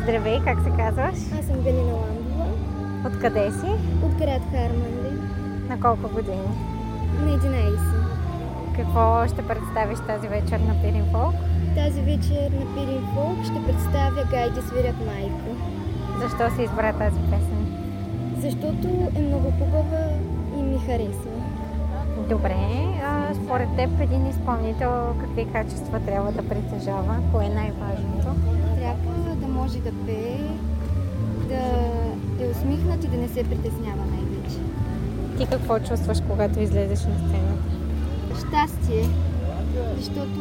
Здравей, как се казваш? Аз съм Галина Ламбова. Откъде си? От град Харманли. На колко години? На 11. Какво ще представиш тази вечер на Пирин Фолк? Тази вечер на Пирин Фолк ще представя Гайди свирят майко. Защо си избра тази песен? Защото е много хубава и ми харесва. Добре, според теб един изпълнител какви качества трябва да притежава? Кое е най-важното? Трябва да може да пее, да е усмихнат и да не се притеснява най-вече. Ти какво чувстваш, когато излезеш на сцената? Щастие, защото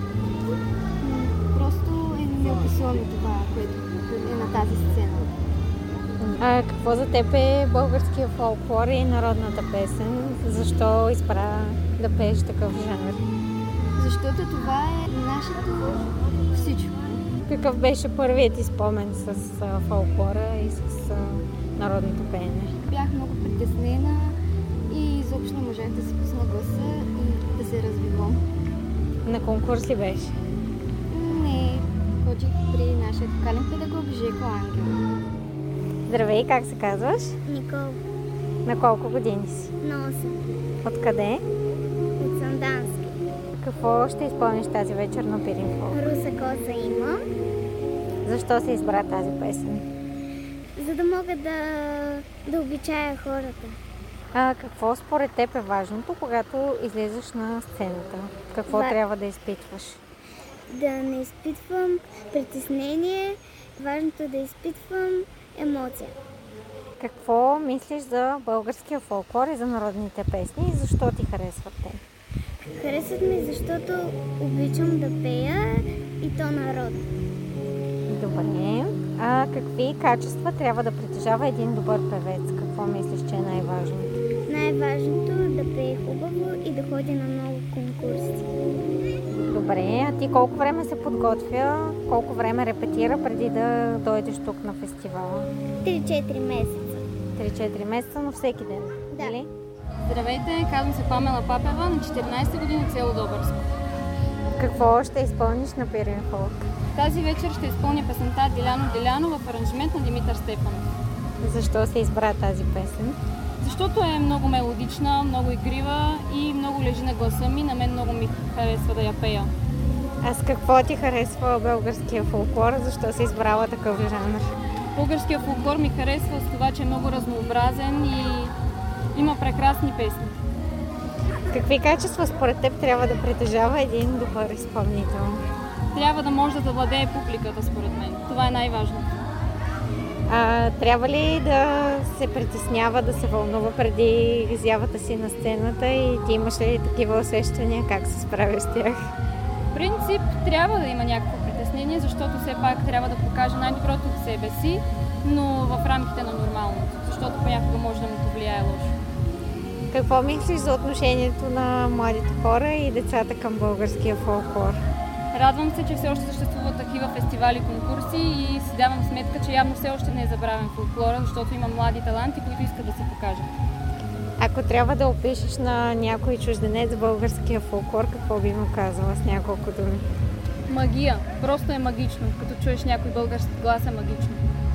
просто е неописуемо това, което е на тази сцена. Какво за теб е българския фолклор и народната песен? Защо избра да пееш такъв жанр? Защото това е нашето всичко. Какъв беше първият ти спомен с фолклора и с народното пеене? Бях много притеснена и изобщо не можах да си пусна гласа и да се развивам. На конкурс ли беше? Не, ходих при нашия вокален педагог Жеко Ангел. Здравей, как се казваш? Никол, На колко години си? на 8. Откъде? От Сандански. Какво ще изпълниш тази вечер на Пирин Фолк? Руса коса имам, Защо се избра тази песен? за да мога да обичая хората. Какво според теб е важното, когато излизаш на сцената? Какво трябва да изпитваш? Да не изпитвам притеснение, важното е да изпитвам емоция. Какво мислиш за българския фолклор и за народните песни и защо ти харесват те? Харесват ми, защото обичам да пея и то народно. Добре. Какви качества трябва да притежава един добър певец? Какво мислиш, че е най-важното? Най-важното е да пее хубаво и да ходи на много конкурси. Добре, а ти колко време се подготвя, колко време репетира преди да дойдеш тук на фестивала? 3-4 месеца. 3-4 месеца, но всеки ден, Да. нали? Здравейте, казвам се Памела Папева, на 14 години село Добърско. Какво ще изпълниш на Пирин Фолк? Тази вечер ще изпълня песента Диляно Диляно в аранжимент на Димитър Стефанов. Защо се избра тази песен? Защото е много мелодична, много игрива и много лежи на гласа ми. На мен много ми харесва да я пея. А с какво ти харесва българския фолклор? Защо си избрала такъв жанр? Българския фолклор ми харесва с това, че е много разнообразен и има прекрасни песни. Какви качества според теб трябва да притежава един добър изпълнител? Трябва да може да завладее публиката, според мен. Това е най-важното. Трябва ли да се притеснява, да се вълнува преди изявата си на сцената и ти имаш ли такива усещания? Как се справиш с тях? В принцип трябва да има някакво притеснение, защото все пак трябва да покаже най-доброто от себе си, но в рамките на нормалното, защото понякога може да му повлияе лошо. Какво мислиш за отношението на младите хора и децата към българския фолклор? Радвам се, че все още съществуват такива фестивали и конкурси и си давам сметка, че явно все още не е забравен фолклора, защото има млади таланти, които искат да се покажат. Ако трябва да опишеш на някой чужденец българския фолклор, какво би му казала с няколко думи? Магия. Просто е магично. Като чуеш някой български глас, е магично.